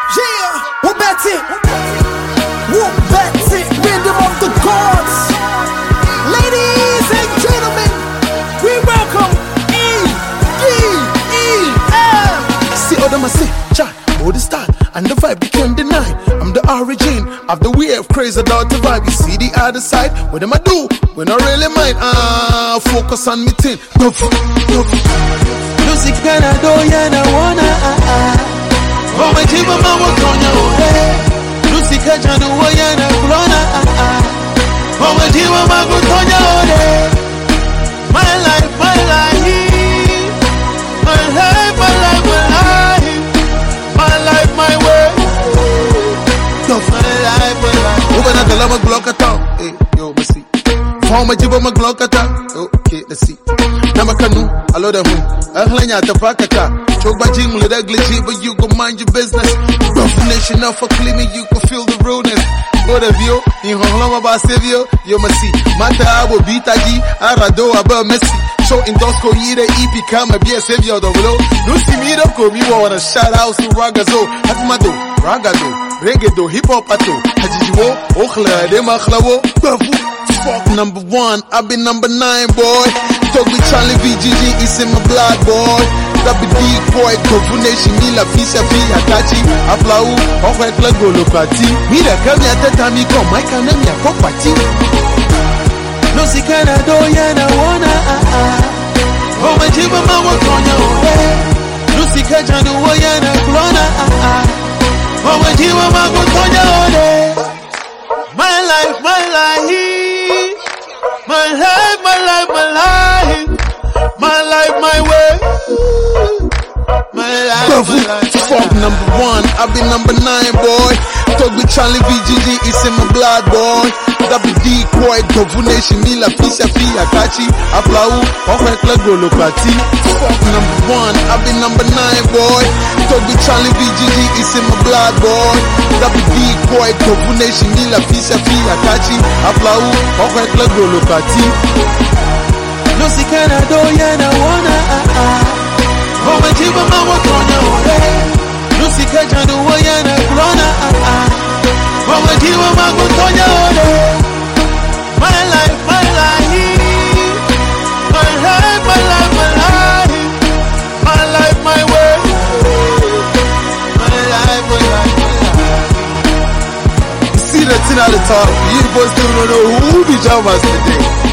Yeah, who bet it? Who bet it? Rhythm of the gods. Ladies and gentlemen, we welcome E-D-E-M. See all them I say, chat, all the style and the vibe you can't deny. I'm the origin of the wave, crazy about the vibe. You see the other side, what them I do? When I really mind, focus on me thing. Music and I do, yeah, I wanna, oh, my team, I'm out on your head. Lucy Kajano, Wayana, Corona. Oh, my team, I'm out on your head. My life, my life. My life, my life, my life. My life, my way. My life, my life. Open up the lava block at all. Hey, yo, my seat. Form a jibo maglock at all. Okay, let's see. Namakanu, I love them. Ahlanya Tapakata. Choke by Jim with ugly G, but you go mind your business. Rough nation up for cleaning, you can feel the rudeness. What of you? In Hongloma Basivio, you must see. Mata will beat Agi, Arado about Messi. So in Dosco, either EP come and be a savior of the world. Lucy Miroko, you want a shout out to Ragazo, Hatmado, Ragado, Regedo, Hip Hop Ato, Hajiwo, Okhla, Demakhlawo, Bavu. Fuck number one, I've been number 9, boy. Talk with Charlie VGG, it's in my blood, boy. WD boy, Kofu Nation, Mila Fisha Fi, Hatachi, Aplau, Okwe Go Lokati. Mira, Kami Atatami, come, my Kanami, Kopati. No, see, can I do, yeah, I wanna, oh, my Jiba Mama, Konya, Lucy Kajano, Wayana, Corona, oh, my Jiba Mama, Konya, my life, my life. My life, my life, my life. My life, my way. My life, my life. Fuck number 1, I've been number 9, boy. Talk with Charlie VGG, it's in my blood, boy. WD, boy, Kofu Nation, Mila Fisha Fi, Hatachi, Aplau, Okwe Go Lokati. Fuck number 1, I've been number 9, boy. Talk with Charlie VGG, it's in my blood, boy. WD, boy, Kofu Nation, Mila Fisha Fi, Hatachi, Aplau, Okwe Go Lokati. No, see, can I do, yeah, I wanna, oh, my Jiba Mama, Konya, Lucy Kajano, Wayana, Corona, oh, my Jiba Mama, Konya, my life, my life. My life, my life, my life. My life, my way. My life, my life, my life. You see that thing at the top, you boys don't know who be Jamas today.